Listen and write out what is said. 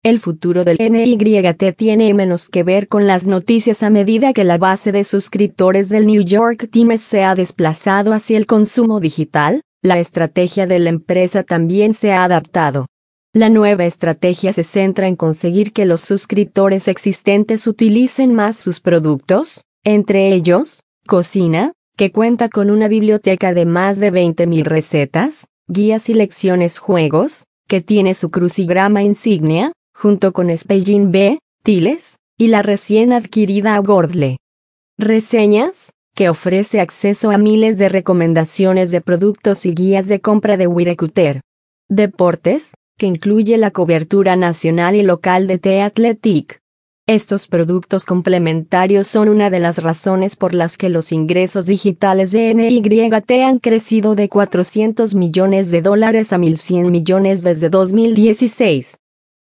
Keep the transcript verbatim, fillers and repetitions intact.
El futuro del N Y T tiene menos que ver con las noticias a medida que la base de suscriptores del New York Times se ha desplazado hacia el consumo digital. La estrategia de la empresa también se ha adaptado. La nueva estrategia se centra en conseguir que los suscriptores existentes utilicen más sus productos, entre ellos, Cocina, que cuenta con una biblioteca de más de veinte mil recetas, guías y lecciones, Juegos, que tiene su crucigrama insignia, junto con Spelling Bee, Tiles, y la recién adquirida Wordle. Reseñas, que ofrece acceso a miles de recomendaciones de productos y guías de compra de Wirecutter. Deportes, que incluye la cobertura nacional y local de The Athletic. Estos productos complementarios son una de las razones por las que los ingresos digitales de N Y T han crecido de cuatrocientos millones de dólares a mil cien millones desde dos mil dieciséis.